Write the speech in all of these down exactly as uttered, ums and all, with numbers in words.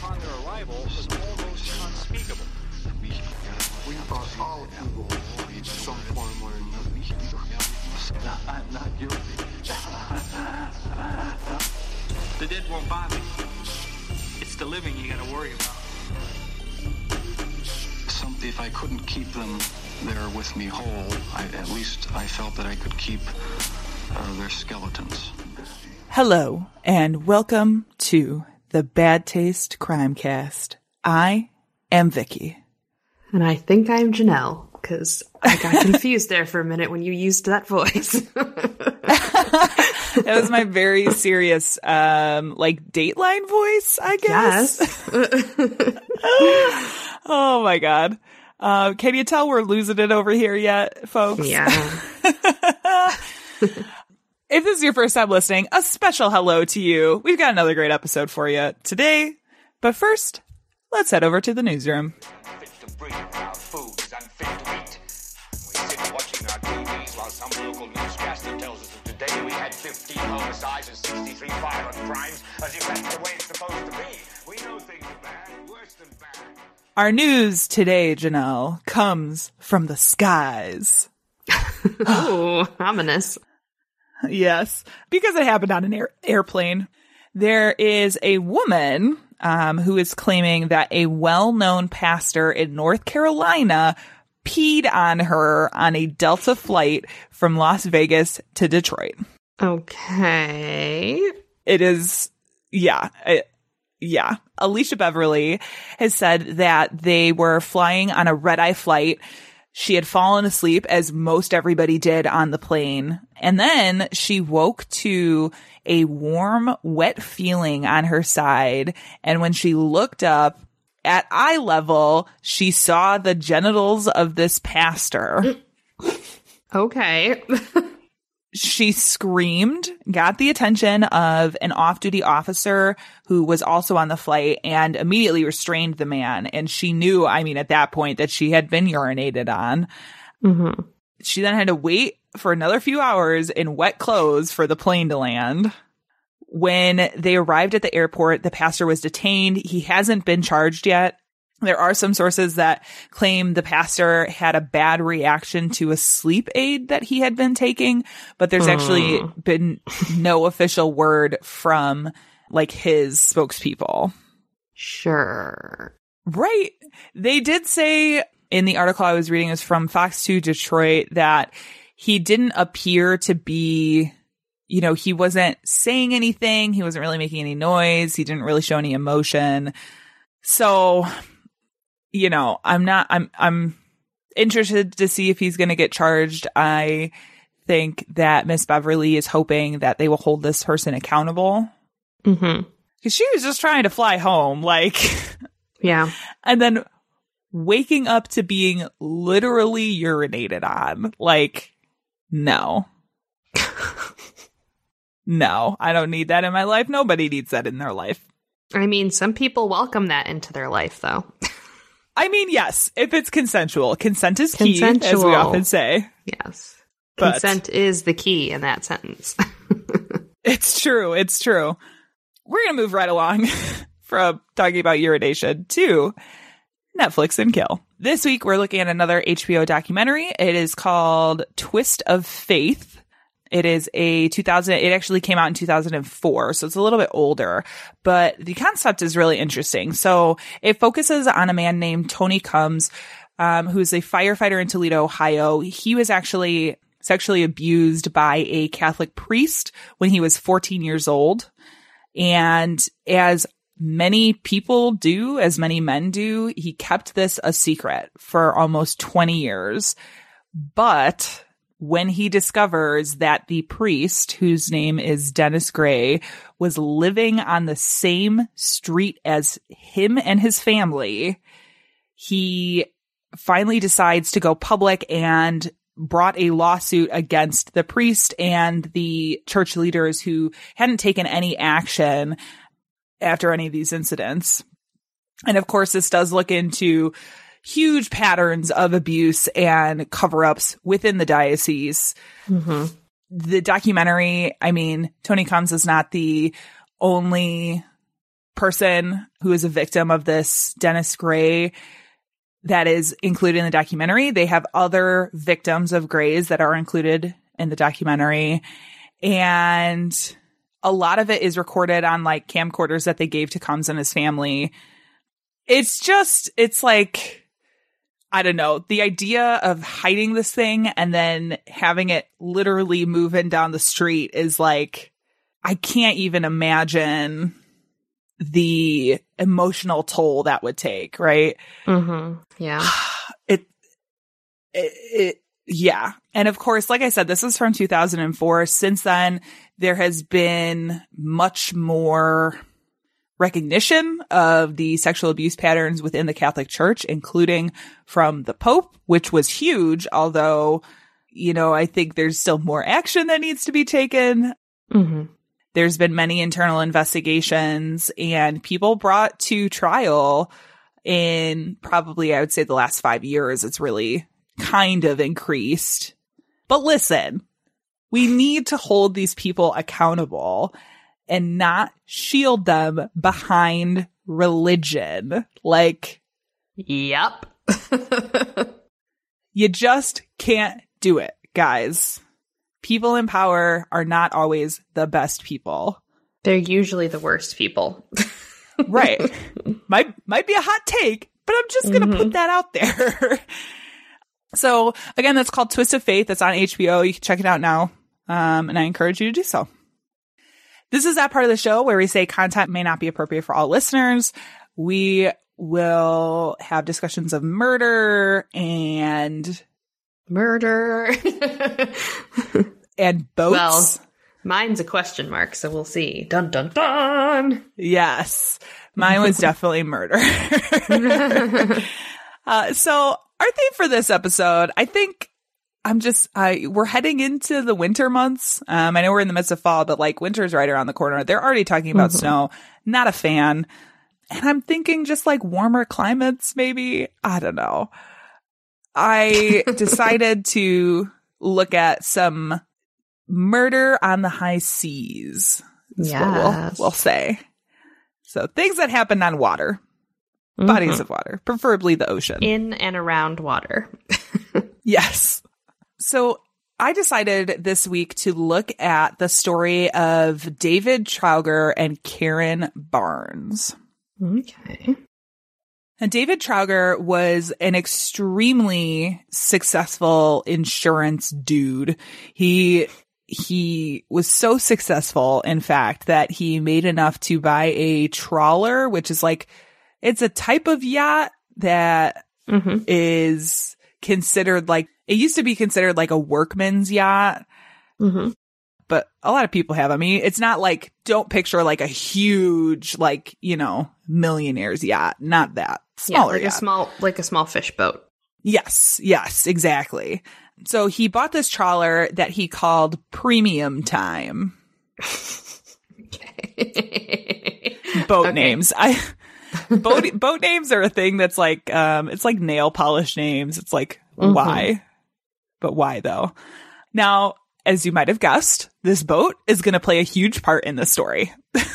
upon their arrival was almost unspeakable. We are all evil in some form or another. I'm not guilty. The dead won't bother you. It's the living you gotta worry about. Some, if I couldn't keep them there with me whole, I, at least I felt that I could keep uh, their skeletons. Hello, and welcome to the Bad Taste Crimecast. I am Vicky. And I think I'm Janelle, because I got confused there for a minute when you used that voice. That was my very serious, um, like, Dateline voice, I guess. Yes. Oh, my God. Uh, can you tell we're losing it over here yet, folks? Yeah. If this is your first time listening, a special hello to you. We've got another great episode for you today. But first, let's head over to the newsroom. Fit to breathe, our food is unfit to eat. We sit watching our T Vs while some local newscaster tells us that today we had fifteen homicides and sixty-three violent crimes, as if that's the way it's supposed to be. We know things are bad, worse than bad. Our news today, Janelle, comes from the skies. Ooh, ominous. Yes, because it happened on an air- airplane. There is a woman um, who is claiming that a well-known pastor in North Carolina peed on her on a Delta flight from Las Vegas to Detroit. Okay. It is, yeah, it, yeah. Alicia Beverly has said that they were flying on a red-eye flight. She had fallen asleep, as most everybody did on the plane. And then she woke to a warm, wet feeling on her side. And when she looked up at eye level, she saw the genitals of this pastor. Okay. She screamed, got the attention of an off-duty officer who was also on the flight, and immediately restrained the man. And she knew, I mean, at that point, that she had been urinated on. Mm-hmm. She then had to wait for another few hours in wet clothes for the plane to land. When they arrived at the airport, the pastor was detained. He hasn't been charged yet. There are some sources that claim the pastor had a bad reaction to a sleep aid that he had been taking, but there's mm. actually been no official word from, like, his spokespeople. Sure. Right. They did say in the article I was reading, is from Fox two Detroit, that he didn't appear to be, you know, he wasn't saying anything. He wasn't really making any noise. He didn't really show any emotion. So, you know, I'm not, I'm, I'm interested to see if he's going to get charged. I think that Miss Beverly is hoping that they will hold this person accountable. Mm-hmm. Because she was just trying to fly home, like, yeah. And then waking up to being literally urinated on. Like, no. No, I don't need that in my life. Nobody needs that in their life. I mean, some people welcome that into their life, though. I mean, yes, if it's consensual. Consent is key, Consensual. as we often say. Yes. But consent is the key in that sentence. It's true. It's true. We're going to move right along from talking about urination to Netflix and kill. This week, we're looking at another H B O documentary. It is called Twist of Faith. It is a two thousand, it actually came out in two thousand four, so it's a little bit older, but the concept is really interesting. So it focuses on a man named Tony Combs, um, who's a firefighter in Toledo, Ohio. He was actually sexually abused by a Catholic priest when he was fourteen years old. And as many people do, as many men do, he kept this a secret for almost twenty years. But when he discovers that the priest, whose name is Dennis Gray, was living on the same street as him and his family, he finally decides to go public and brought a lawsuit against the priest and the church leaders who hadn't taken any action after any of these incidents. And of course, this does look into huge patterns of abuse and cover-ups within the diocese. Mm-hmm. The documentary, I mean, Tony Combs is not the only person who is a victim of this Dennis Gray that is included in the documentary. They have other victims of Grays that are included in the documentary. And a lot of it is recorded on like camcorders that they gave to Combs and his family. It's just, it's like, I don't know, the idea of hiding this thing and then having it literally moving down the street is like, I can't even imagine the emotional toll that would take, right? Mm-hmm. Yeah. It, it, it, yeah. And of course, like I said, this is from two thousand four. Since then, there has been much more recognition of the sexual abuse patterns within the Catholic Church, including from the Pope, which was huge. Although, you know, I think there's still more action that needs to be taken. Mm-hmm. There's been many internal investigations and people brought to trial in probably, I would say, the last five years. It's really kind of increased. But listen, we need to hold these people accountable and not shield them behind religion. Like, yep. You just can't do it, guys. People in power are not always the best people. They're usually the worst people. Right. Might might be a hot take, but I'm just going to mm-hmm. put that out there. So, again, that's called Twist of Faith. It's on H B O. You can check it out now. Um, and I encourage you to do so. This is that part of the show where we say content may not be appropriate for all listeners. We will have discussions of murder and... Murder. And boats. Well, mine's a question mark, so we'll see. Dun, dun, dun. Yes. Mine was definitely murder. uh, so our theme for this episode, I think I'm just, uh, we're heading into the winter months. Um, I know we're in the midst of fall, but like winter's right around the corner. They're already talking about mm-hmm. snow. Not a fan. And I'm thinking just like warmer climates, maybe. I don't know. I decided to look at some murder on the high seas. Is yes. what we'll, we'll say. So things that happen on water, mm-hmm. bodies of water, preferably the ocean. In and around water. Yes. So I decided this week to look at the story of David Trauger and Karen Barnes. Okay. And David Trauger was an extremely successful insurance dude. He he was so successful, in fact, that he made enough to buy a trawler, which is like, it's a type of yacht that mm-hmm. is considered like, it used to be considered like a workman's yacht. Mm-hmm. But a lot of people have. I mean, it's not like, don't picture like a huge, like, you know, millionaire's yacht. Not that. Smaller yeah, like yacht. a small, like a small fish boat. Yes, yes, exactly. So he bought this trawler that he called Premium Time. Okay. Boat okay. names. I boat boat names are a thing that's like um it's like nail polish names. It's like mm-hmm. why? But why though? Now, as you might have guessed, this boat is going to play a huge part in the story.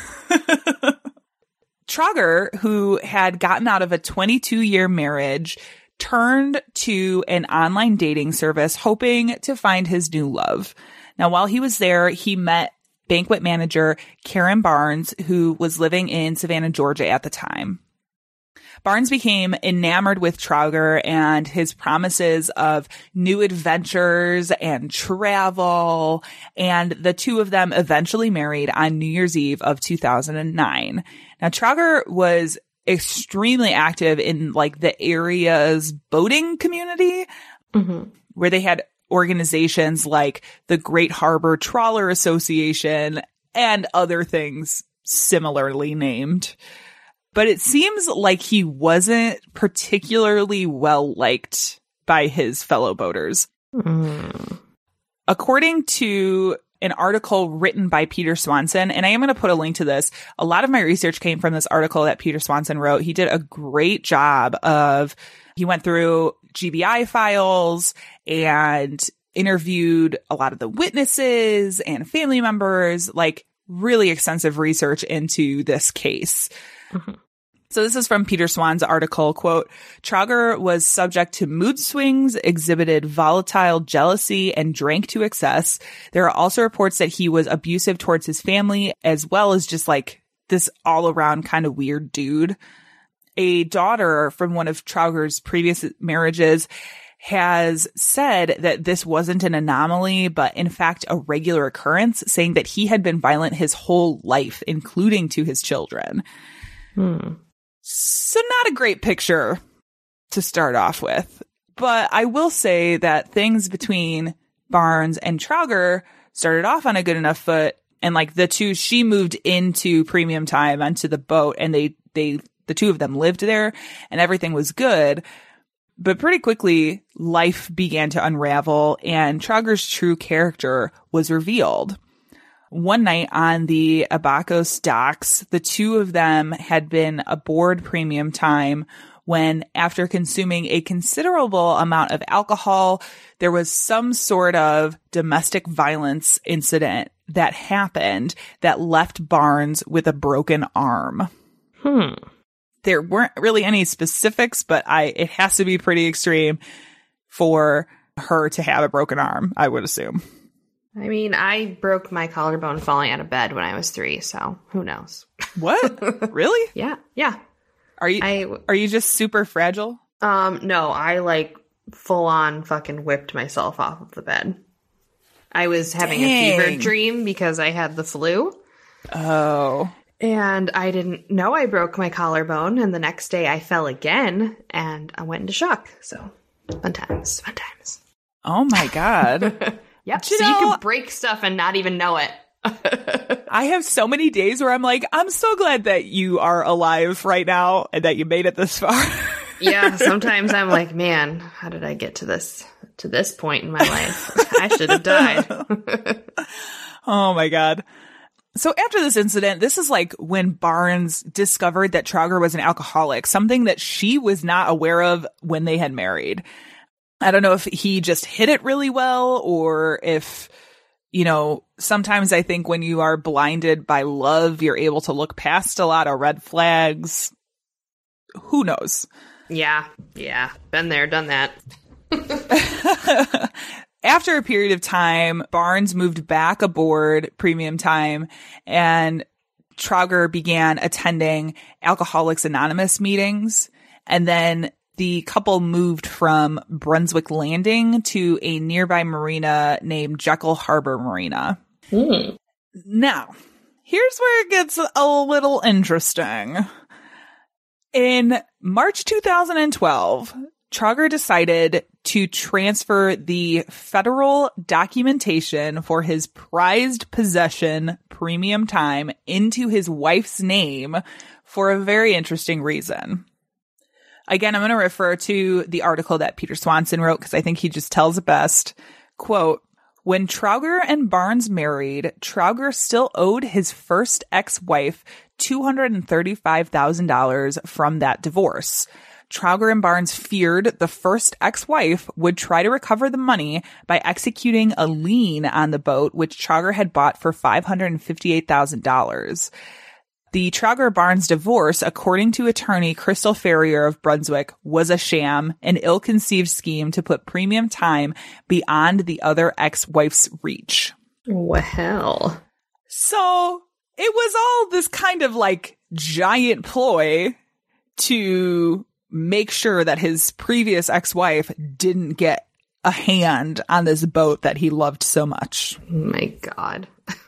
Trauger, who had gotten out of a twenty-two year marriage, turned to an online dating service hoping to find his new love. Now, while he was there, he met banquet manager Karen Barnes, who was living in Savannah, Georgia at the time. Barnes became enamored with Trauger and his promises of new adventures and travel, and the two of them eventually married on New Year's Eve of two thousand nine. Now, Trauger was extremely active in like the area's boating community, mm-hmm. where they had organizations like the Great Harbor Trawler Association and other things similarly named. But it seems like he wasn't particularly well liked by his fellow boaters. Mm. According to an article written by Peter Swanson, and I am going to put a link to this. A lot of my research came from this article that Peter Swanson wrote. He did a great job of, he went through G B I files and interviewed a lot of the witnesses and family members, like really extensive research into this case. So this is from Peter Swan's article, quote, Trauger was subject to mood swings, exhibited volatile jealousy, and drank to excess. There are also reports that he was abusive towards his family, as well as just like this all around kind of weird dude. A daughter from one of Trauger's previous marriages has said that this wasn't an anomaly, but in fact a regular occurrence, saying that he had been violent his whole life, including to his children. Hmm. So not a great picture to start off with. But I will say that things between Barnes and Trauger started off on a good enough foot. And like the two, she moved into Premium Time onto the boat, and they, they, the two of them lived there and everything was good. But pretty quickly, life began to unravel and Trauger's true character was revealed. One night on the Abacos docks, the two of them had been aboard Premium Time when, after consuming a considerable amount of alcohol, there was some sort of domestic violence incident that happened that left Barnes with a broken arm. Hmm. There weren't really any specifics, but I it has to be pretty extreme for her to have a broken arm, I would assume. I mean, I broke my collarbone falling out of bed when I was three, so who knows? What? Really? Yeah, yeah. Are you I, are you just super fragile? Um, no, I like full on fucking whipped myself off of the bed. I was having Dang. a fever dream because I had the flu. Oh. And I didn't know I broke my collarbone, and the next day I fell again, and I went into shock. So, fun times, fun times. Oh my God. Yep, You so know, you can break stuff and not even know it. I have so many days where I'm like, I'm so glad that you are alive right now and that you made it this far. Yeah, sometimes I'm like, man, how did I get to this to this point in my life? I should have died. Oh my God. So after this incident, this is like when Barnes discovered that Trauger was an alcoholic, something that she was not aware of when they had married. I don't know if he just hid it really well, or if, you know, sometimes I think when you are blinded by love, you're able to look past a lot of red flags. Who knows? Yeah, yeah. Been there, done that. After a period of time, Barnes moved back aboard Premium Time, and Trauger began attending Alcoholics Anonymous meetings. And then the couple moved from Brunswick Landing to a nearby marina named Jekyll Harbor Marina. Mm. Now, here's where it gets a little interesting. In March two thousand twelve, Trauger decided to transfer the federal documentation for his prized possession, Premium Time, into his wife's name for a very interesting reason. Again, I'm going to refer to the article that Peter Swanson wrote because I think he just tells it best. Quote, when Trauger and Barnes married, Trauger still owed his first ex-wife two hundred thirty-five thousand dollars from that divorce. Trauger and Barnes feared the first ex-wife would try to recover the money by executing a lien on the boat, which Trauger had bought for five hundred fifty-eight thousand dollars. The Trauger-Barnes divorce, according to attorney Crystal Ferrier of Brunswick, was a sham, an ill-conceived scheme to put Premium Time beyond the other ex-wife's reach. Well. So it was all this kind of like giant ploy to make sure that his previous ex-wife didn't get a hand on this boat that he loved so much. My God.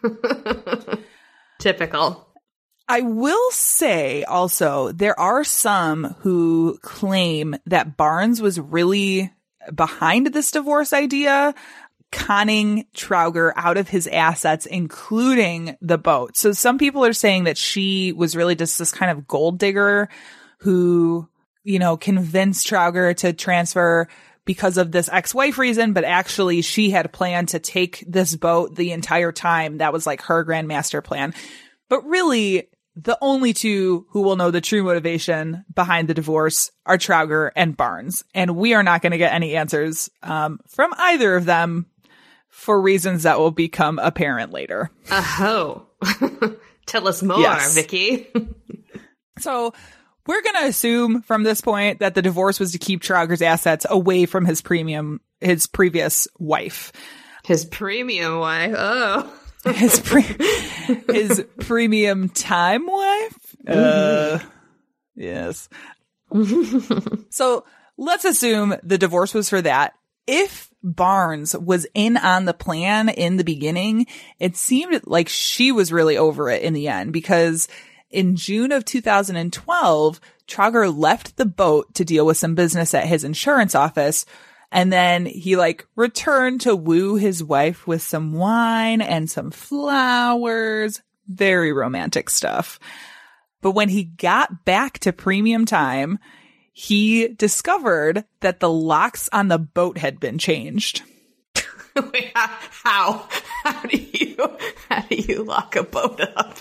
Typical. I will say also, there are some who claim that Barnes was really behind this divorce idea, conning Trauger out of his assets, including the boat. So some people are saying that she was really just this kind of gold digger who, you know, convinced Trauger to transfer because of this ex-wife reason, but actually she had planned to take this boat the entire time. That was like her grand master plan. But really, the only two who will know the true motivation behind the divorce are Trauger and Barnes. And we are not going to get any answers um, from either of them for reasons that will become apparent later. Oh. Tell us more, Yes. Vicky. So we're going to assume from this point that the divorce was to keep Trauger's assets away from his premium, his previous wife. His premium wife. Oh. His pre- his premium time wife? Uh, yes. So let's assume the divorce was for that. If Barnes was in on the plan in the beginning, it seemed like she was really over it in the end, because in June of two thousand twelve, Trauger left the boat to deal with some business at his insurance office. And then he like returned to woo his wife with some wine and some flowers. Very romantic stuff. But when he got back to premium time, he discovered that the locks on the boat had been changed. Wait, how? How do you, how do you lock a boat up?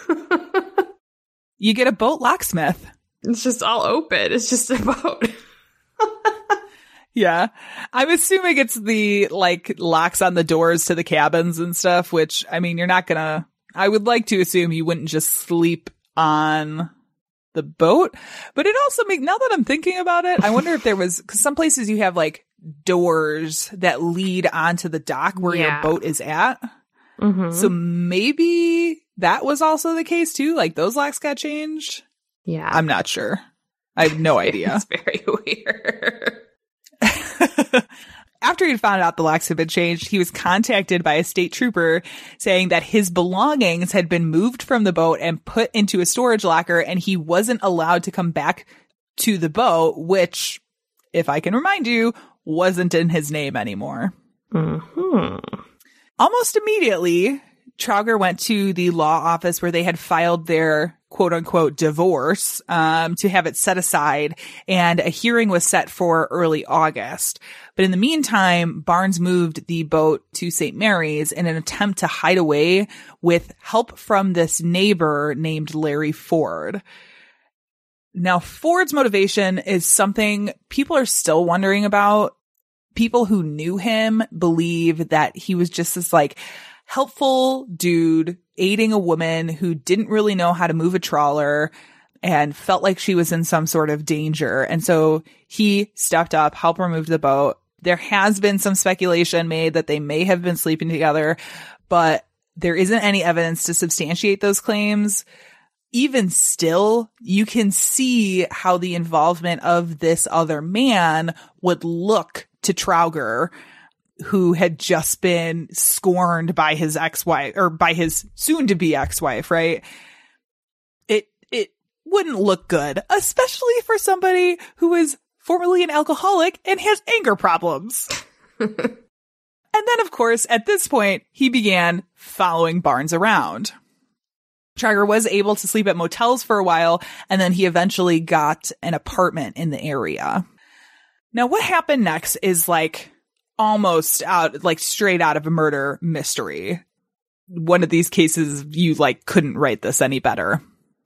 You get a boat locksmith. It's just all open. It's just a boat. Yeah. I'm assuming it's the, like, locks on the doors to the cabins and stuff, which, I mean, you're not gonna, I would like to assume you wouldn't just sleep on the boat. But it also make, now that I'm thinking about it, I wonder if there was, cause some places you have like doors that lead onto the dock where Yeah. your boat is at. Mm-hmm. So maybe that was also the case too. Like those locks got changed. Yeah. I'm not sure. I have no idea. It's very weird. After he'd found out the locks had been changed, he was contacted by a state trooper saying that his belongings had been moved from the boat and put into a storage locker, and he wasn't allowed to come back to the boat, which, if I can remind you, wasn't in his name anymore. Mm-hmm. Almost immediately, Trauger went to the law office where they had filed their quote-unquote divorce um, to have it set aside, and a hearing was set for early August. But in the meantime, Barnes moved the boat to Saint Mary's in an attempt to hide away with help from this neighbor named Larry Ford. Now, Ford's motivation is something people are still wondering about. People who knew him believe that he was just this like helpful dude aiding a woman who didn't really know how to move a trawler and felt like she was in some sort of danger. And so he stepped up, helped her move the boat. There has been some speculation made that they may have been sleeping together, but there isn't any evidence to substantiate those claims. Even still, you can see how the involvement of this other man would look to Trauger, who had just been scorned by his ex-wife, or by his soon-to-be ex-wife, right? It it wouldn't look good, especially for somebody who is formerly an alcoholic and has anger problems. And then, of course, at this point, he began following Barnes around. Trauger was able to sleep at motels for a while, and then he eventually got an apartment in the area. Now, what happened next is like almost out, like straight out of a murder mystery. One of these cases, you like couldn't write this any better.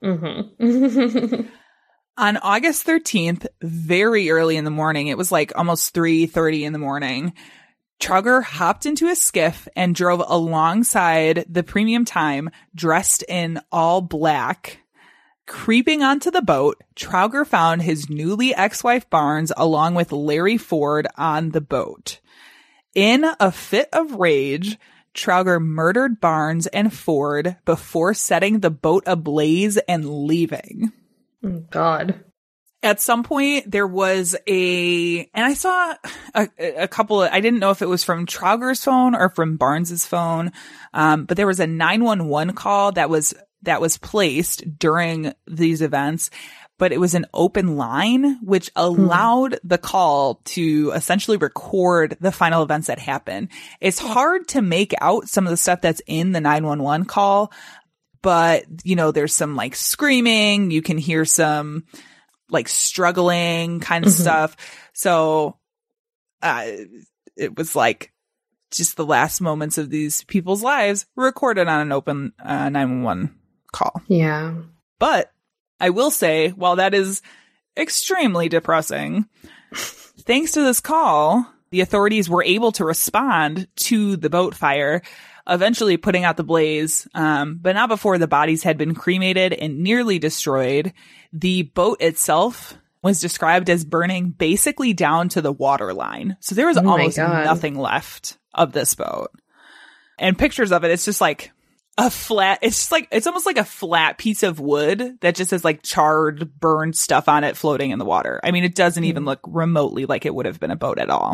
Mm-hmm. On August thirteenth, very early in the morning, it was like almost three thirty in the morning, Trauger hopped into a skiff and drove alongside the Premium Time, dressed in all black. Creeping onto the boat, Trauger found his newly ex-wife Barnes along with Larry Ford on the boat. In a fit of rage, Trauger murdered Barnes and Ford before setting the boat ablaze and leaving. Oh, God. At some point, there was a, and I saw a, a couple of, I didn't know if it was from Trauger's phone or from Barnes's phone, um, but there was a nine one one call that was, that was placed during these events, but it was an open line, which allowed hmm. the call to essentially record the final events that happened. It's hard to make out some of the stuff that's in the nine one one call, but, you know, there's some like screaming, you can hear some like struggling kind of mm-hmm. stuff. So, uh, it was like just the last moments of these people's lives recorded on an open uh, nine one one call. Yeah. But I will say, while that is extremely depressing, thanks to this call, The authorities were able to respond to the boat fire, eventually putting out the blaze, um, but not before the bodies had been cremated and nearly destroyed. The boat itself was described as burning basically down to the waterline. So there was Oh my almost God. nothing left of this boat. And pictures of it, it's just like a flat, it's just like, it's almost like a flat piece of wood that just has like charred, burned stuff on it floating in the water. I mean, it doesn't even look remotely like it would have been a boat at all.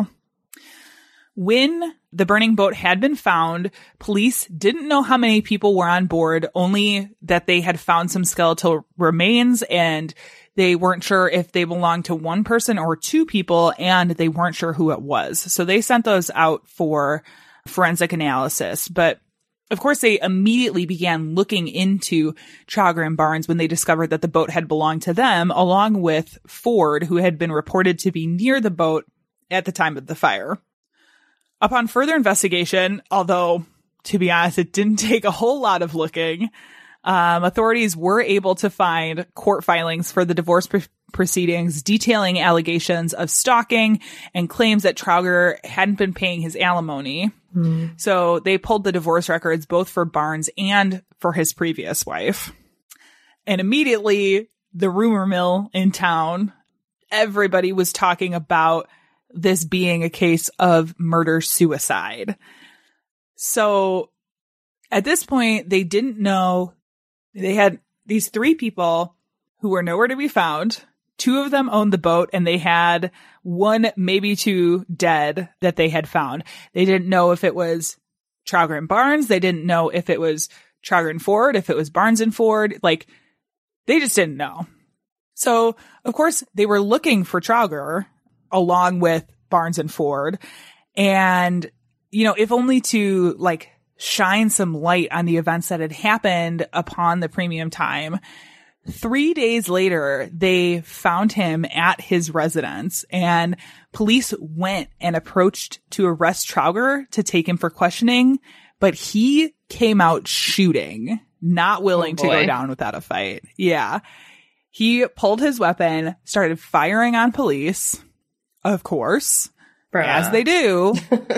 When the burning boat had been found, police didn't know how many people were on board, only that they had found some skeletal remains, and they weren't sure if they belonged to one person or two people, and they weren't sure who it was. So they sent those out for forensic analysis. But of course, they immediately began looking into Trauger and Barnes when they discovered that the boat had belonged to them, along with Ford, who had been reported to be near the boat at the time of the fire. Upon further investigation, although, to be honest, it didn't take a whole lot of looking, um, authorities were able to find court filings for the divorce pr- proceedings detailing allegations of stalking and claims that Trauger hadn't been paying his alimony. Mm. So they pulled the divorce records both for Barnes and for his previous wife. And immediately, the rumor mill in town, everybody was talking about this being a case of murder-suicide. So at this point, they didn't know. They had these three people who were nowhere to be found. Two of them owned the boat, and they had one, maybe two dead that they had found. They didn't know if it was Trauger and Barnes. They didn't know if it was Trauger and Ford, if it was Barnes and Ford. Like, they just didn't know. So, of course, they were looking for Trauger along with Barnes and Ford. And, you know, if only to, like, shine some light on the events that had happened upon the premium time. Three days later, they found him at his residence, and police went and approached to arrest Trauger to take him for questioning, but he came out shooting, not willing Oh, to boy. go down without a fight. Yeah. He pulled his weapon, started firing on police, of course, Bruh. as they do.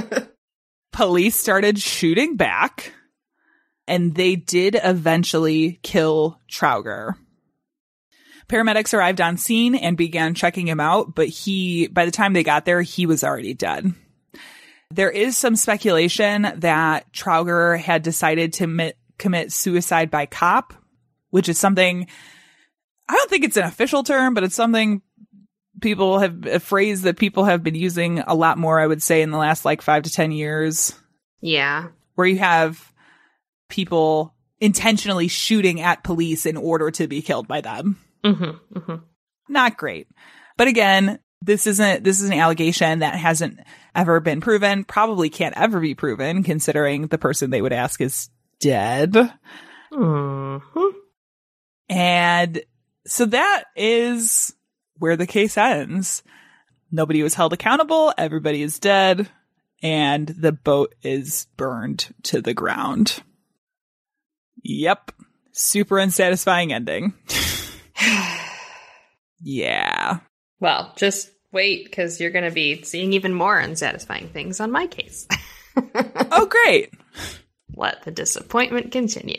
Police started shooting back, and they did eventually kill Trauger. Paramedics arrived on scene and began checking him out, but he, by the time they got there, he was already dead. There is some speculation that Trauger had decided to mit, commit suicide by cop, which is something, I don't think it's an official term, but it's something people have, a phrase that people have been using a lot more, I would say, in the last like five to ten years, Yeah. where you have people intentionally shooting at police in order to be killed by them. Mm-hmm, mm-hmm. Not great. But again, this isn't, this is an allegation that hasn't ever been proven, probably can't ever be proven, considering the person they would ask is dead. Mm-hmm. And so that is where the case ends. Nobody was held accountable. Everybody is dead. And the boat is burned to the ground. Yep. Super unsatisfying ending. Yeah. Well, just wait, because you're going to be seeing even more unsatisfying things on my case. Oh, great. Let the disappointment continue.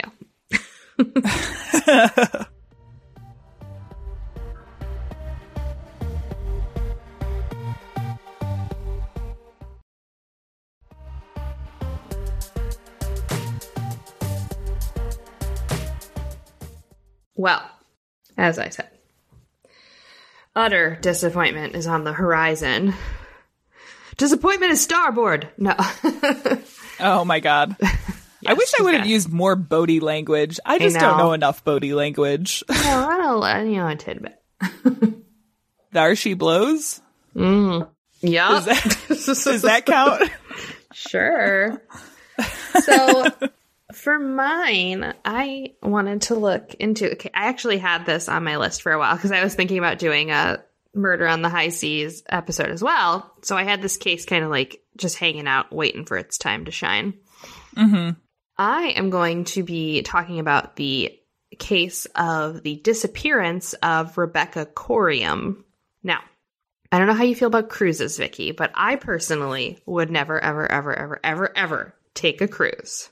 Well, as I said, utter disappointment is on the horizon. Disappointment is starboard. No. Oh my God. I wish I would have yes. used more Bodhi language. I just don't know. know enough Bodhi language. No, I don't, you know, a tidbit. There she blows. Mm. Yeah. Does that, does that count? Sure. So for mine, I wanted to look into, okay, I actually had this on my list for a while because I was thinking about doing a Murder on the High Seas episode as well. So I had this case kind of like just hanging out, waiting for its time to shine. Mm-hmm. I am going to be talking about the case of the disappearance of Rebecca Corium. Now, I don't know how you feel about cruises, Vicky, but I personally would never, ever, ever, ever, ever, ever take a cruise.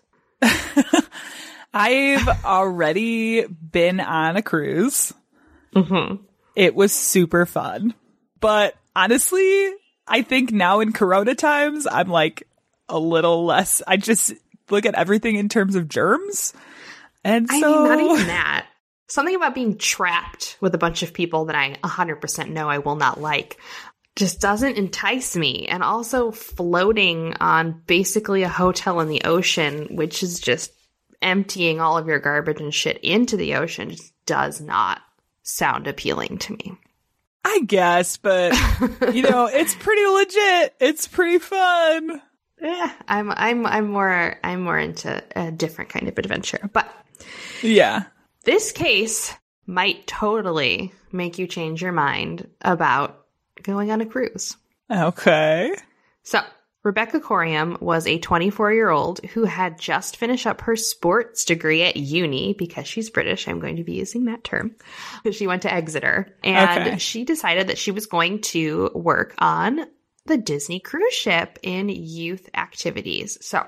I've already been on a cruise. Mm-hmm. It was super fun. But honestly, I think now in Corona times, I'm like a little less, I just look at everything in terms of germs. And I so... mean, not even that. Something about being trapped with a bunch of people that I one hundred percent know I will not like just doesn't entice me. And also floating on basically a hotel in the ocean, which is just emptying all of your garbage and shit into the ocean, just does not sound appealing to me. I guess, but, you know, it's pretty legit. It's pretty fun. Yeah, I'm I'm I'm more I'm more into a different kind of adventure. But yeah. This case might totally make you change your mind about going on a cruise. Okay. So, Rebecca Corium was a twenty-four-year-old who had just finished up her sports degree at uni. Because she's British, I'm going to be using that term. She went to Exeter. And okay. she decided that she was going to work on the Disney cruise ship in youth activities. So,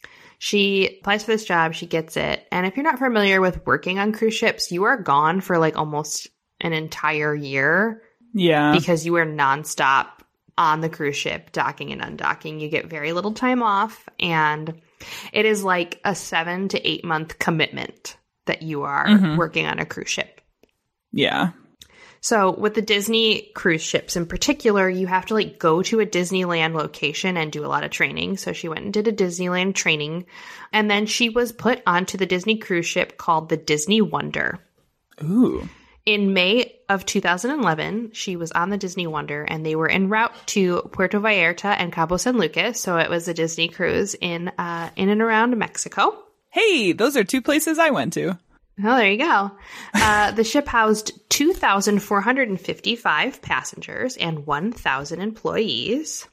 she applies for this job, she gets it, and if you're not familiar with working on cruise ships, you are gone for like almost an entire year. Yeah. Because you are nonstop on the cruise ship, docking and undocking. You get very little time off, and it is like a seven to eight month commitment that you are mm-hmm. working on a cruise ship. Yeah. So with the Disney cruise ships in particular, you have to like go to a Disneyland location and do a lot of training. So she went and did a Disneyland training, and then she was put onto the Disney cruise ship called the Disney Wonder. Ooh. In May of two thousand eleven, she was on the Disney Wonder, and they were en route to Puerto Vallarta and Cabo San Lucas. So it was a Disney cruise in uh, in and around Mexico. Hey, those are two places I went to. Oh, there you go. Uh, the ship housed two thousand four hundred fifty-five passengers and one thousand employees.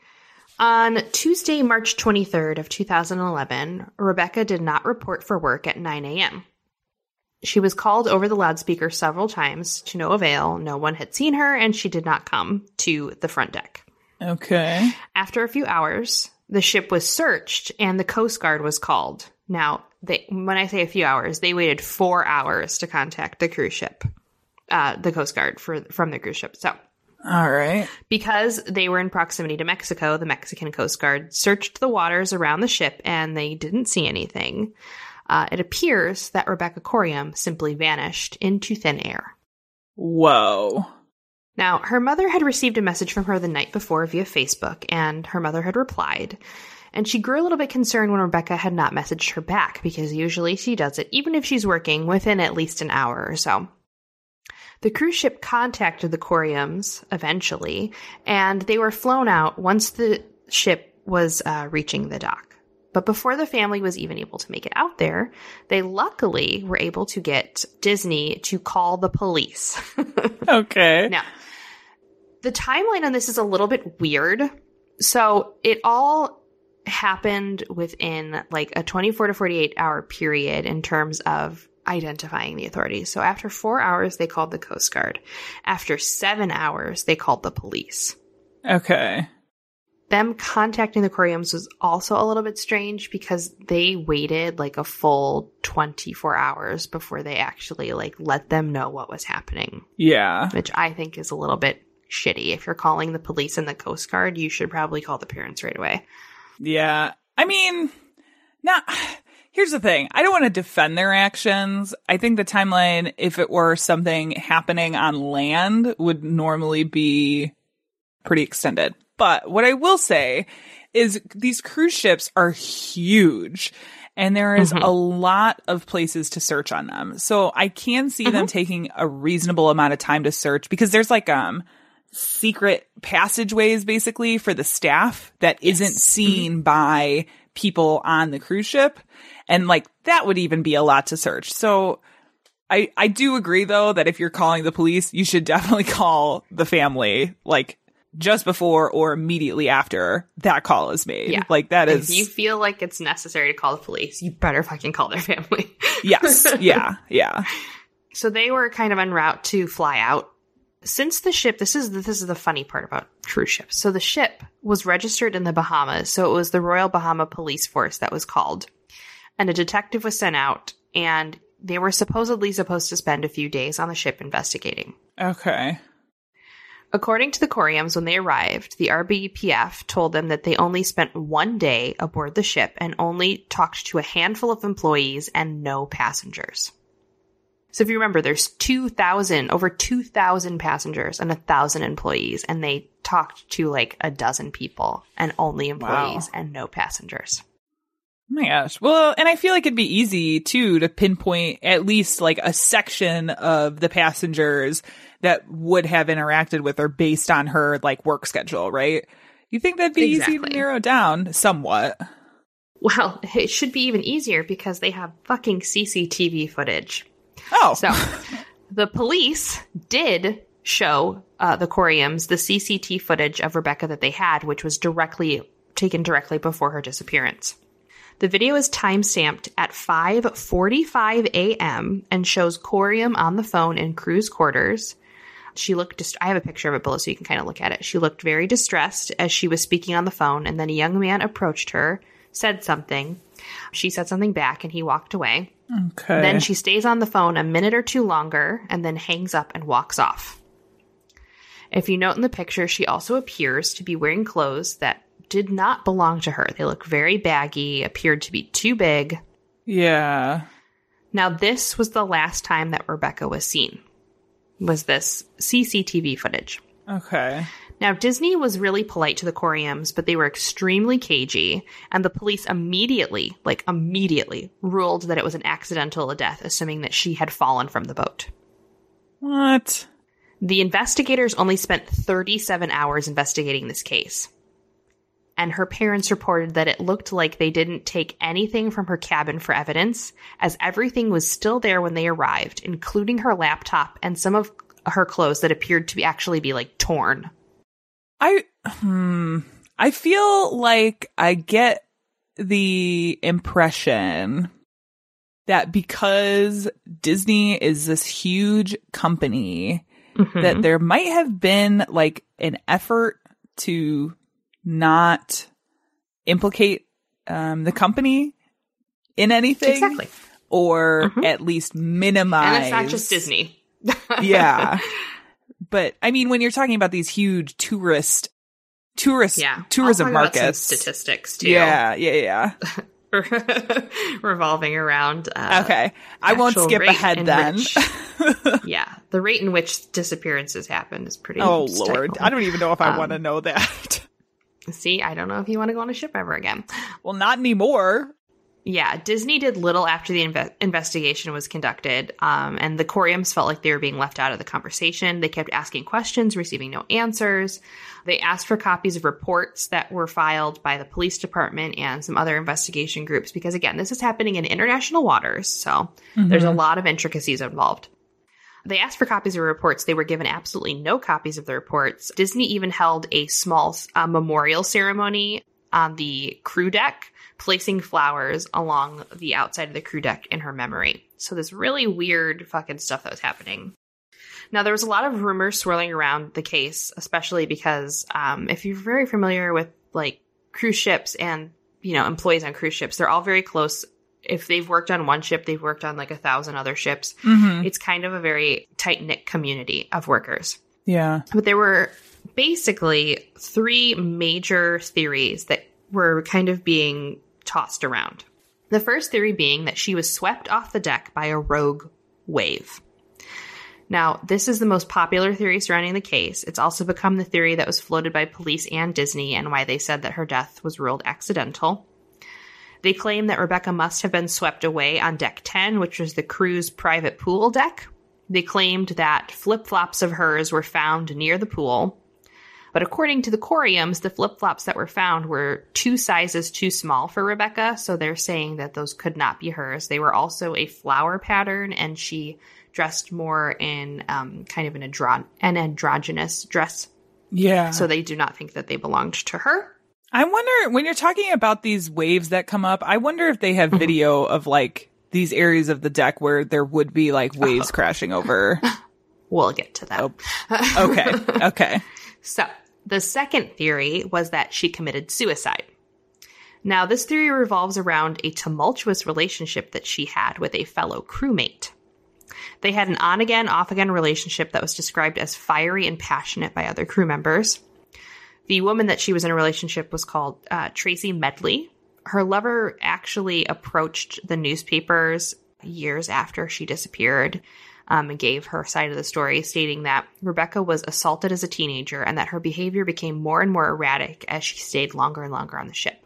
On Tuesday, March twenty-third of two thousand eleven, Rebecca did not report for work at nine a.m. She was called over the loudspeaker several times to no avail. No one had seen her, and she did not come to the front deck. Okay. After a few hours, the ship was searched, and the Coast Guard was called. Now, they, when I say a few hours, they waited four hours to contact the cruise ship, uh, the Coast Guard for, from the cruise ship. So, all right. Because they were in proximity to Mexico, the Mexican Coast Guard searched the waters around the ship, and they didn't see anything. Uh, it appears that Rebecca Corium simply vanished into thin air. Whoa. Now, her mother had received a message from her the night before via Facebook, and her mother had replied. And she grew a little bit concerned when Rebecca had not messaged her back, because usually she does it, even if she's working, within at least an hour or so. The cruise ship contacted the Coriums eventually, and they were flown out once the ship was uh, reaching the dock. But before the family was even able to make it out there, they luckily were able to get Disney to call the police. Okay. Now, the timeline on this is a little bit weird. So it all happened within like a twenty-four to forty-eight hour period in terms of identifying the authorities. So after four hours, they called the Coast Guard. After seven hours, they called the police. Okay. Them contacting the Coriums was also a little bit strange because they waited like a full twenty-four hours before they actually like let them know what was happening. Yeah. Which I think is a little bit shitty. If you're calling the police and the Coast Guard, you should probably call the parents right away. Yeah. I mean, now, here's the thing. I don't want to defend their actions. I think the timeline, if it were something happening on land, would normally be pretty extended. But what I will say is these cruise ships are huge, and there is mm-hmm. a lot of places to search on them. So I can see mm-hmm. them taking a reasonable amount of time to search, because there's like um secret passageways basically for the staff that yes. isn't seen mm-hmm. by people on the cruise ship. And like that would even be a lot to search. So I I do agree though that if you're calling the police, you should definitely call the family like just before or immediately after that call is made. Yeah. Like that is... If you feel like it's necessary to call the police, you better fucking call their family. Yes. Yeah. Yeah. So they were kind of en route to fly out Since the ship, this is this is the funny part about cruise ships. So the ship was registered in the Bahamas, so it was the Royal Bahama Police Force that was called. And a detective was sent out, and they were supposedly supposed to spend a few days on the ship investigating. Okay. According to the Coriums, when they arrived, the R B P F told them that they only spent one day aboard the ship and only talked to a handful of employees and no passengers. So if you remember, there's two thousand, over two thousand passengers and one thousand employees, and they talked to like a dozen people and only employees Wow. and no passengers. Oh my gosh. Well, and I feel like it'd be easy, too, to pinpoint at least like a section of the passengers that would have interacted with her based on her like work schedule, right? You think that'd be easy to Exactly. narrow down somewhat? Well, it should be even easier because they have fucking C C T V footage. Oh, So the police did show uh, the Coriums the C C T V footage of Rebecca that they had, which was directly taken directly before her disappearance. The video is timestamped at five forty-five a.m. and shows Corium on the phone in crew's quarters. She looked, dist- I have a picture of it below so you can kind of look at it. She looked very distressed as she was speaking on the phone, and then a young man approached her, said something. She said something back, and he walked away. okay. Then she stays on the phone a minute or two longer and then hangs up and walks off. If you note in the picture, she also appears to be wearing clothes that did not belong to her. They look very baggy, appeared to be too big. Yeah. Now, this was the last time that Rebecca was seen, was this C C T V footage. Okay. Now, Disney was really polite to the Coriums, but they were extremely cagey, and the police immediately, like immediately, ruled that it was an accidental death, assuming that she had fallen from the boat. What? The investigators only spent thirty-seven hours investigating this case. And her parents reported that it looked like they didn't take anything from her cabin for evidence, as everything was still there when they arrived, including her laptop and some of her clothes that appeared to be actually be like torn. I hmm, I feel like I get the impression that because Disney is this huge company, Mm-hmm. that there might have been like an effort to not implicate um, the company in anything, Exactly. or Mhm. at least minimize. And it's not just Disney. Yeah. But I mean, when you're talking about these huge tourist, tourist, Yeah. tourism I'll talk about some markets, statistics too. yeah, yeah, yeah. Revolving around. Uh, Okay, I won't actual skip rate ahead in then. which- yeah, the rate in which disappearances happen is pretty. Oh Lord, staggering. I don't even know if I Um, want to know that. See, I don't know if you want to go on a ship ever again. Well, not anymore. Yeah, Disney did little after the inve- investigation was conducted, um, and the Coriums felt like they were being left out of the conversation. They kept asking questions, receiving no answers. They asked for copies of reports that were filed by the police department and some other investigation groups, because again, this is happening in international waters, so there's a lot of intricacies involved. They asked for copies of reports. They were given absolutely no copies of the reports. Disney even held a small uh, memorial ceremony on the crew deck, placing flowers along the outside of the crew deck in her memory. So this really weird fucking stuff that was happening. Now, there was a lot of rumors swirling around the case, especially because um, if you're very familiar with like cruise ships and, you know, employees on cruise ships, they're all very close. If they've worked on one ship, they've worked on like a thousand other ships. Mm-hmm. It's kind of a very tight-knit community of workers. Yeah. But there were basically three major theories that were kind of being tossed around. The first theory being that she was swept off the deck by a rogue wave. Now, this is the most popular theory surrounding the case. It's also become the theory that was floated by police and Disney, and why they said that her death was ruled accidental. They claim that Rebecca must have been swept away on deck ten, which was the crew's private pool deck. They claimed that flip-flops of hers were found near the pool. But according to the Coriums, the flip-flops that were found were two sizes too small for Rebecca, so they're saying that those could not be hers. They were also a flower pattern, and she dressed more in um, kind of an, andro- an androgynous dress. Yeah. So they do not think that they belonged to her. I wonder, when you're talking about these waves that come up, I wonder if they have video of like these areas of the deck where there would be like waves crashing over. We'll get to that. Oh. Okay. Okay. So the second theory was that she committed suicide. Now, this theory revolves around a tumultuous relationship that she had with a fellow crewmate. They had an on-again, off-again relationship that was described as fiery and passionate by other crew members. The woman that she was in a relationship was called uh, Tracy Medley. Her lover actually approached the newspapers years after she disappeared um, and gave her side of the story, stating that Rebecca was assaulted as a teenager and that her behavior became more and more erratic as she stayed longer and longer on the ship.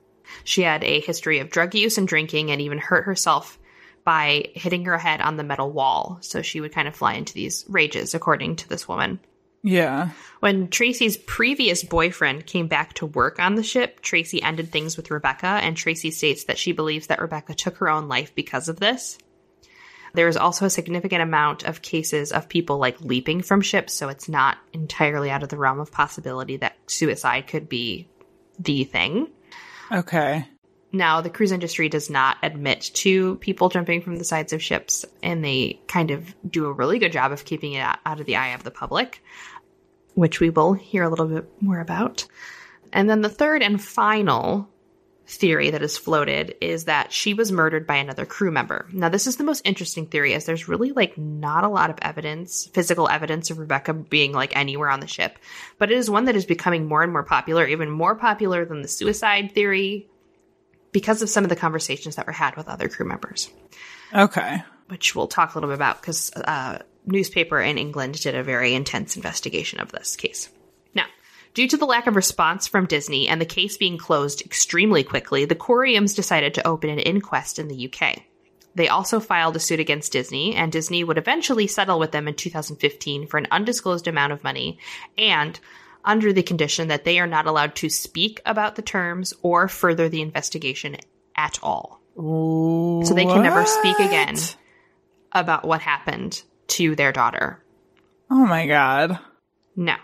She had a history of drug use and drinking and even hurt herself by hitting her head on the metal wall. So she would kind of fly into these rages, according to this woman. Yeah. When Tracy's previous boyfriend came back to work on the ship, Tracy ended things with Rebecca, and Tracy states that she believes that Rebecca took her own life because of this. There is also a significant amount of cases of people like leaping from ships, so it's not entirely out of the realm of possibility that suicide could be the thing. Okay. Now, the cruise industry does not admit to people jumping from the sides of ships, and they kind of do a really good job of keeping it out of the eye of the public, which we will hear a little bit more about. And then the third and final theory that is floated is that she was murdered by another crew member. Now, this is the most interesting theory, as there's really like not a lot of evidence, physical evidence of Rebecca being like anywhere on the ship, but it is one that is becoming more and more popular, even more popular than the suicide theory, because of some of the conversations that were had with other crew members. Okay. Which we'll talk a little bit about, because uh, newspaper in England did a very intense investigation of this case. Now, due to the lack of response from Disney and the case being closed extremely quickly, the Coriums decided to open an inquest in the U K. They also filed a suit against Disney, and Disney would eventually settle with them in two thousand fifteen for an undisclosed amount of money, and under the condition that they are not allowed to speak about the terms or further the investigation at all. What? So they can never speak again about what happened to their daughter. Oh my God. Now,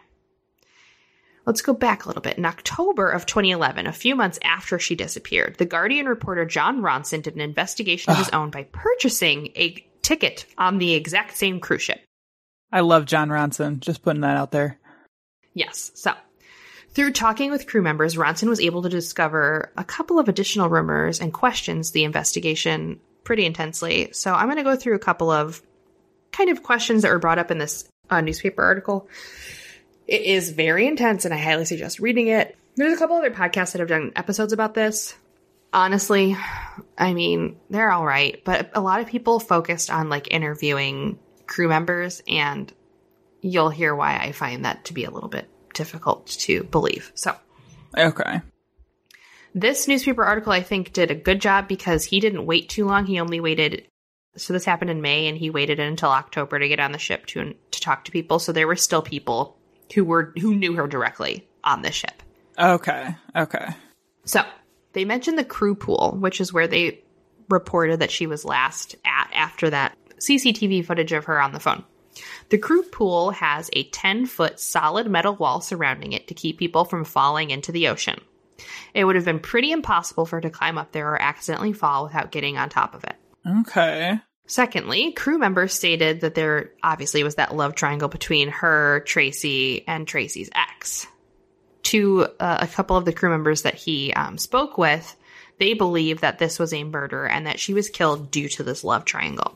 let's go back a little bit. In October of twenty eleven, a few months after she disappeared, the Guardian reporter John Ronson did an investigation of his own by purchasing a ticket on the exact same cruise ship. I love John Ronson. Just putting that out there. Yes. So, through talking with crew members, Ronson was able to discover a couple of additional rumors and questions the investigation pretty intensely. So, I'm going to go through a couple of kind of questions that were brought up in this uh, newspaper article. It is very intense, and I highly suggest reading it. There's a couple other podcasts that have done episodes about this. Honestly, I mean, they're all right, but a lot of people focused on like interviewing crew members, and you'll hear why I find that to be a little bit difficult to believe. So, Okay. this newspaper article, I think, did a good job because he didn't wait too long. He only waited. So this happened in May, and he waited until October to get on the ship to to talk to people. So there were still people who were who knew her directly on the ship. Okay. Okay. So they mentioned the crew pool, which is where they reported that she was last at after that C C T V footage of her on the phone. The crew pool has a ten-foot solid metal wall surrounding it to keep people from falling into the ocean. It would have been pretty impossible for her to climb up there or accidentally fall without getting on top of it. Okay. Secondly, crew members stated that there obviously was that love triangle between her, Tracy, and Tracy's ex. To uh, a couple of the crew members that he um, spoke with, they believe that this was a murder and that she was killed due to this love triangle.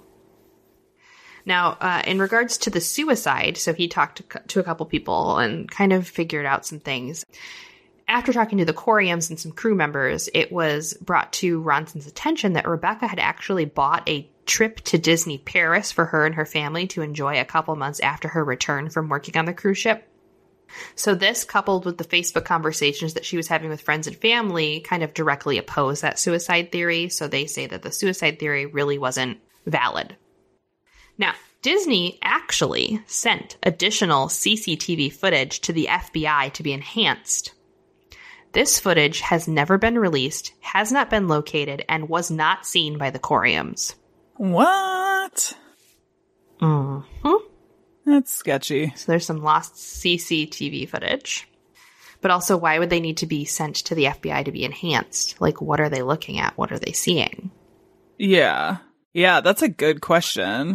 Now, uh, in regards to the suicide, so he talked to, to a couple people and kind of figured out some things. After talking to the Coriums and some crew members, it was brought to Ronson's attention that Rebecca had actually bought a trip to Disney Paris for her and her family to enjoy a couple months after her return from working on the cruise ship. So this, coupled with the Facebook conversations that she was having with friends and family, kind of directly opposed that suicide theory. So they say that the suicide theory really wasn't valid. Now, Disney actually sent additional C C T V footage to the F B I to be enhanced. This footage has never been released, has not been located, and was not seen by the Coriums. What? Mm-hmm. That's sketchy. So there's some lost C C T V footage. But also, why would they need to be sent to the F B I to be enhanced? Like, what are they looking at? What are they seeing? Yeah. Yeah, that's a good question.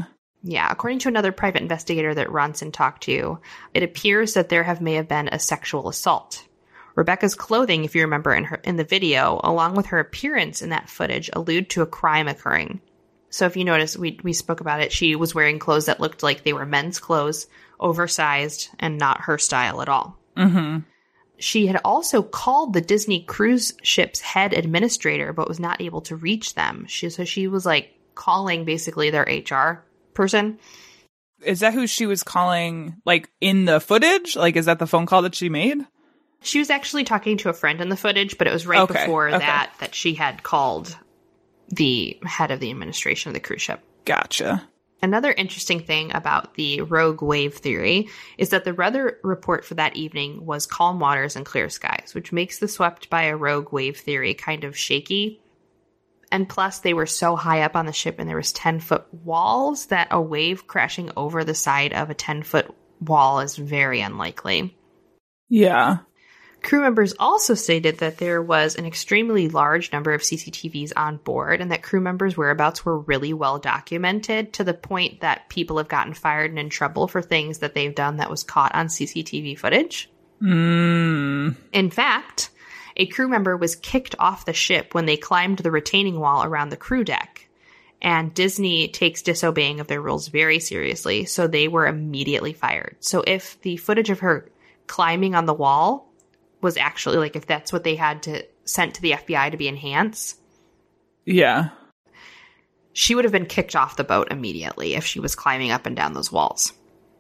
Yeah, according to another private investigator that Ronson talked to, it appears that there have may have been a sexual assault. Rebecca's clothing, if you remember in her in the video, along with her appearance in that footage, allude to a crime occurring. So if you notice, we we spoke about it. She was wearing clothes that looked like they were men's clothes, oversized, and not her style at all. Mm-hmm. She had also called the Disney cruise ship's head administrator, but was not able to reach them. She, so she was like calling basically their H R person. Is that who she was calling, like, in the footage? Like, is that the phone call that she made? She was actually talking to a friend in the footage, but it was right okay. before okay. that that she had called the head of the administration of the cruise ship. Gotcha. Another interesting thing about the rogue wave theory is that the weather report for that evening was calm waters and clear skies, which makes the swept by a rogue wave theory kind of shaky. And plus, they were so high up on the ship and there was ten-foot walls that a wave crashing over the side of a ten-foot wall is very unlikely. Yeah. Crew members also stated that there was an extremely large number of C C T Vs on board and that crew members' whereabouts were really well documented to the point that people have gotten fired and in trouble for things that they've done that was caught on C C T V footage. Mm. In fact, a crew member was kicked off the ship when they climbed the retaining wall around the crew deck. And Disney takes disobeying of their rules very seriously, so they were immediately fired. So if the footage of her climbing on the wall was actually, like, if that's what they had to sent to the F B I to be enhanced, yeah, she would have been kicked off the boat immediately if she was climbing up and down those walls.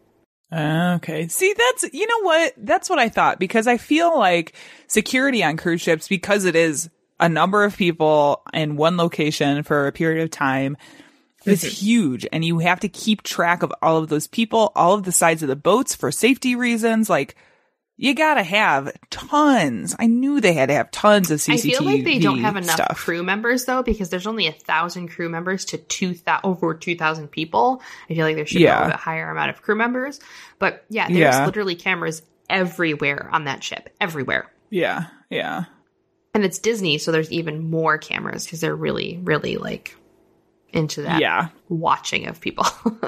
Okay. See, that's, you know what? That's what I thought, because I feel like security on cruise ships, because it is a number of people in one location for a period of time, is huge. And you have to keep track of all of those people, all of the sides of the boats for safety reasons. Like, you gotta have tons. I knew they had to have tons of C C T V I feel like they don't have enough stuff. crew members, though, because there's only a thousand crew members to two thousand, over two thousand people. I feel like there should be Yeah. a little bit higher amount of crew members. But yeah, there's Yeah. literally cameras everywhere on that ship. Everywhere. Yeah, yeah. And it's Disney, so there's even more cameras because they're really, really, like, into that Yeah. watching of people.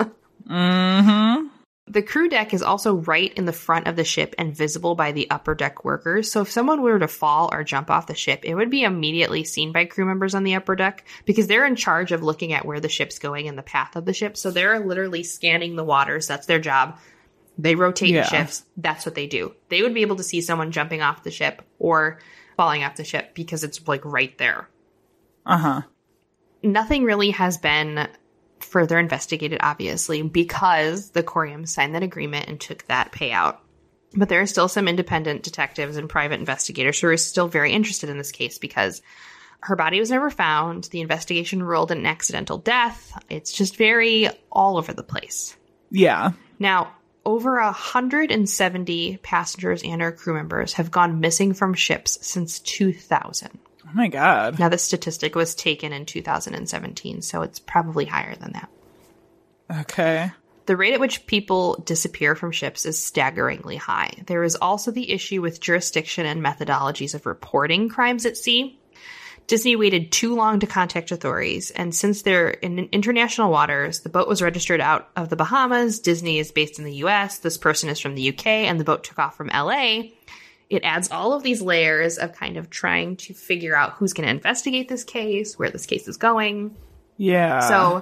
Mm-hmm. The crew deck is also right in the front of the ship and visible by the upper deck workers. So if someone were to fall or jump off the ship, it would be immediately seen by crew members on the upper deck because they're in charge of looking at where the ship's going and the path of the ship. So they're literally scanning the waters. That's their job. They rotate Yeah. the ships. That's what they do. They would be able to see someone jumping off the ship or falling off the ship because it's, like, right there. Uh-huh. Nothing really has been further investigated, obviously, because the Corium signed that agreement and took that payout. But there are still some independent detectives and private investigators who are still very interested in this case because her body was never found. The investigation ruled an accidental death. It's just very all over the place. Yeah. Now, over one hundred seventy passengers and or crew members have gone missing from ships since two thousand. Oh my God. Now, this statistic was taken in two thousand seventeen, so it's probably higher than that. Okay. The rate at which people disappear from ships is staggeringly high. There is also the issue with jurisdiction and methodologies of reporting crimes at sea. Disney waited too long to contact authorities, and since they're in international waters, the boat was registered out of the Bahamas, Disney is based in the U S, this person is from the U K, and the boat took off from L A. It adds all of these layers of kind of trying to figure out who's going to investigate this case, where this case is going. Yeah. So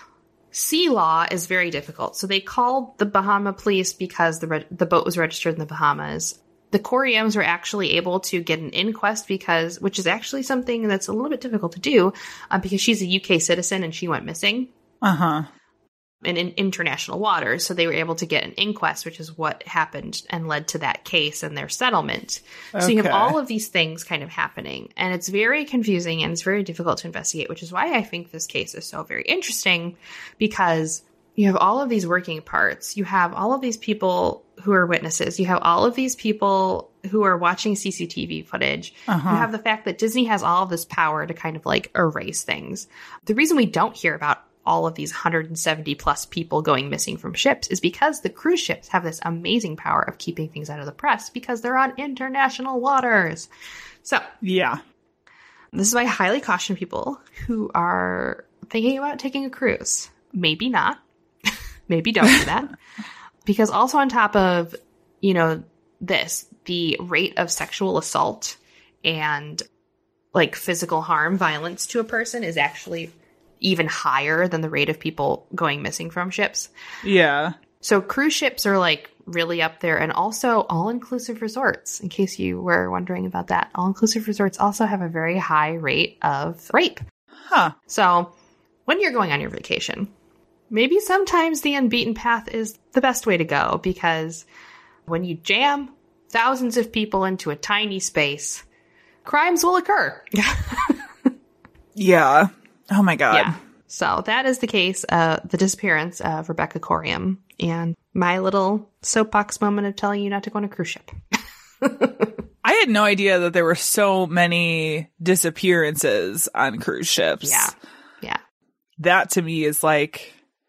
sea law is very difficult. So they called the Bahama police because the re- the boat was registered in the Bahamas. The Coriums were actually able to get an inquest because, which is actually something that's a little bit difficult to do uh, because she's a U K citizen and she went missing. Uh-huh. In, in international waters. So they were able to get an inquest, which is what happened and led to that case and their settlement. So you have Okay. all of these things kind of happening, and it's very confusing and it's very difficult to investigate, which is why I think this case is so very interesting, because you have all of these working parts. You have all of these people who are witnesses. You have all of these people who are watching C C T V footage. Uh-huh. You have the fact that Disney has all of this power to kind of like erase things. The reason we don't hear about all of these one hundred seventy plus people going missing from ships is because the cruise ships have this amazing power of keeping things out of the press because they're on international waters. So Yeah. this is why I highly caution people who are thinking about taking a cruise. Maybe not. maybe don't do that. Because also on top of, you know, this, the rate of sexual assault and like physical harm, violence to a person is actually even higher than the rate of people going missing from ships. Yeah. So cruise ships are like really up there, and also all-inclusive resorts, in case you were wondering about that. All-inclusive resorts also have a very high rate of rape. Huh. So when you're going on your vacation, maybe sometimes the unbeaten path is the best way to go, because when you jam thousands of people into a tiny space, crimes will occur. Yeah. Oh my God. Yeah. So that is the case of the disappearance of Rebecca Corium, and my little soapbox moment of telling you not to go on a cruise ship. I had no idea that there were so many disappearances on cruise ships. Yeah. Yeah. That to me is like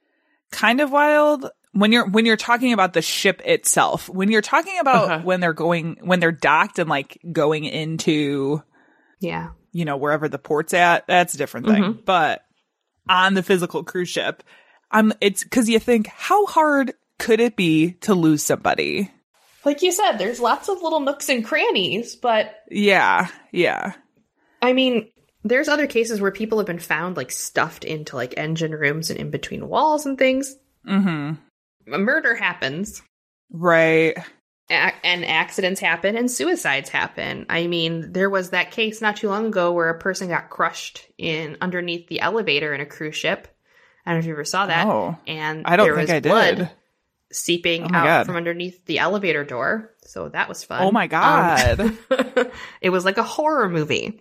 kind of wild. When you're when you're talking about the ship itself, when you're talking about Uh-huh. when they're going when they're docked and like going into, Yeah. you know, wherever the port's at, that's a different thing. Mhm. But on the physical cruise ship, I'm it's because you think, how hard could it be to lose somebody? Like you said, there's lots of little nooks and crannies, but Yeah, yeah. I mean, there's other cases where people have been found like stuffed into like engine rooms and in between walls and things. Mm-hmm. A murder happens. Right. A- and accidents happen and suicides happen. I mean, there was that case not too long ago where a person got crushed in underneath the elevator in a cruise ship. I don't know if you ever saw that. Oh, and I don't there think was I blood did. seeping Oh my out God. from underneath the elevator door. So that was fun. Oh my God. Um, it was like a horror movie.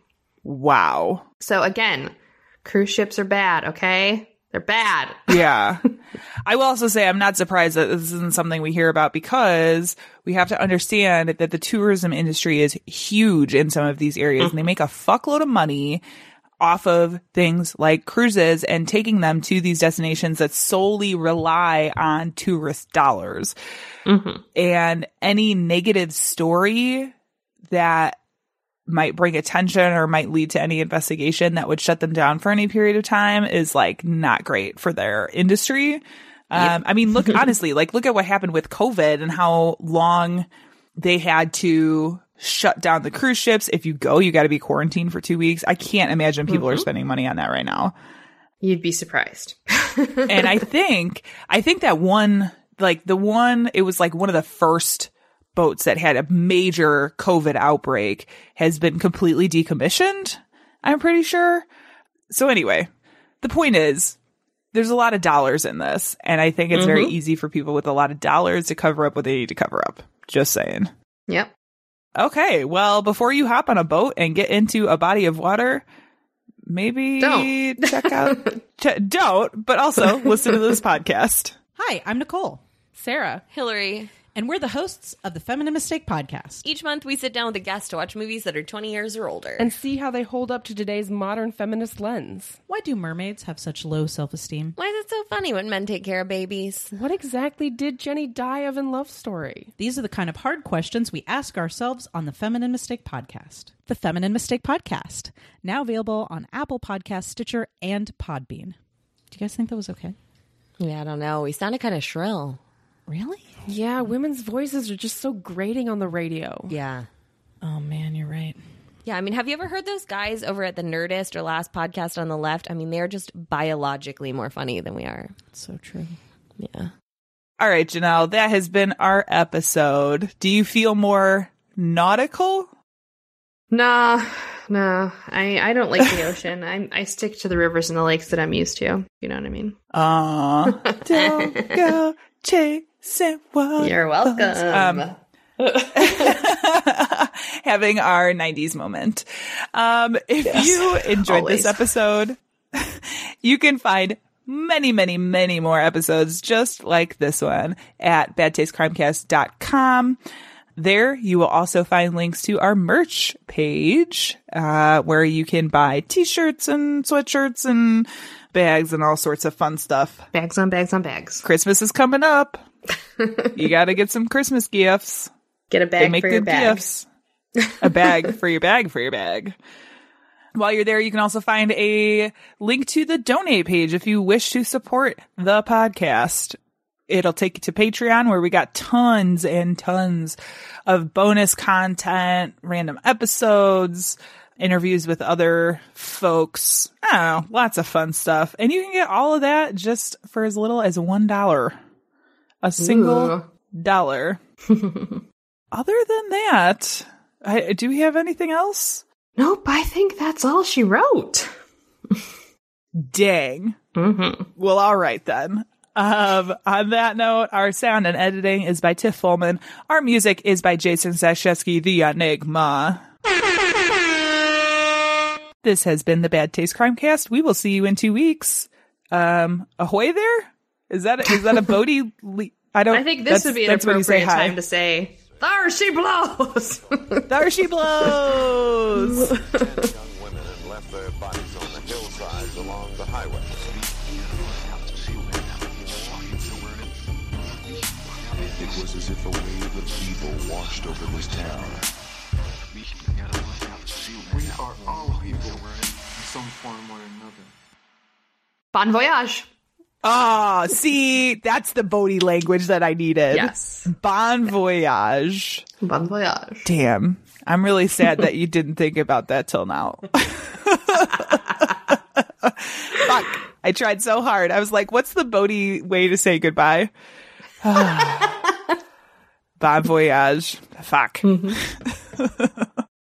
Wow. So again, cruise ships are bad, okay? They're bad. Yeah. I will also say I'm not surprised that this isn't something we hear about, because we have to understand that the tourism industry is huge in some of these areas, and they make a fuckload of money off of things like cruises and taking them to these destinations that solely rely on tourist dollars. Mm-hmm. And any negative story that might bring attention or might lead to any investigation that would shut them down for any period of time is like not great for their industry. Um, I mean, look, honestly, like look at what happened with COVID and how long they had to shut down the cruise ships. If you go, you got to be quarantined for two weeks. I can't imagine people Mm-hmm. are spending money on that right now. You'd be surprised. And I think, I think that one, like the one, it was like one of the first boats that had a major COVID outbreak has been completely decommissioned, I'm pretty sure. So anyway, the point is, there's a lot of dollars in this, and I think it's Mm-hmm. very easy for people with a lot of dollars to cover up what they need to cover up. Just saying. Yep. Okay, well, before you hop on a boat and get into a body of water, maybe Don't. check out, ch- don't, but also listen to this podcast. Hi, I'm Nicole, Sarah. Hillary. and we're the hosts of the Feminine Mistake podcast. Each month we sit down with a guest to watch movies that are twenty years or older. And see how they hold up to today's modern feminist lens. Why do mermaids have such low self-esteem? Why is it so funny when men take care of babies? What exactly did Jenny die of in Love Story? These are the kind of hard questions we ask ourselves on the Feminine Mistake podcast. The Feminine Mistake podcast, now available on Apple Podcasts, Stitcher, and Podbean. Do you guys think that was okay? Yeah, I don't know. We sounded kind of shrill. Really? Yeah, women's voices are just so grating on the radio. Yeah. Oh man, you're right. Yeah, I mean, have you ever heard those guys over at the Nerdist or Last Podcast on the Left? I mean, they're just biologically more funny than we are. It's so true. Yeah. All right, Janelle, that has been our episode. Do you feel more nautical? Nah, nah. I, I don't like the ocean. I I stick to the rivers and the lakes that I'm used to. You know what I mean? Aw, don't go chasing what. You're welcome. Um, having our nineties moment. Um, if Yes, you enjoyed always. this episode, you can find many, many, many more episodes just like this one at bad taste crimecast dot com. There, you will also find links to our merch page, uh, where you can buy t-shirts and sweatshirts and bags and all sorts of fun stuff. Bags on bags on bags. Christmas is coming up. You got to get some Christmas gifts. Get a They bag make for your good bag. gifts. A bag for your bag for your bag. While you're there, you can also find a link to the donate page if you wish to support the podcast. it'll take you to Patreon, where we got tons and tons of bonus content, random episodes, interviews with other folks. I don't know, lots of fun stuff. And you can get all of that just for as little as one dollar. A single Ooh. dollar. Other than that, I, do we have anything else? Nope, I think that's all she wrote. Dang. Mm-hmm. Well, all right then. Um, on that note, our sound and editing is by Tiff Fullman. Our music is by Jason Zashevsky, the Enigma. This has been the Bad Taste Crimecast. We will see you in two weeks. Um, ahoy there? Is that is that a Bodhi? Le- I don't. I think this that's- would be an that's when you say appropriate hi. time to say, "There she blows." There she blows. Ten young women had left their bodies on the hillsides along the highway. It was as if a wave of evil washed over this town. We are all evil in some form or another. Bon voyage. Ah, see, that's the Bodhi language that I needed. Yes. Bon voyage. Bon voyage. Damn. I'm really sad that you didn't think about that till now. Fuck. I tried so hard. I was like, what's the Bodhi way to say goodbye? Bon voyage. Fuck. Mm-hmm.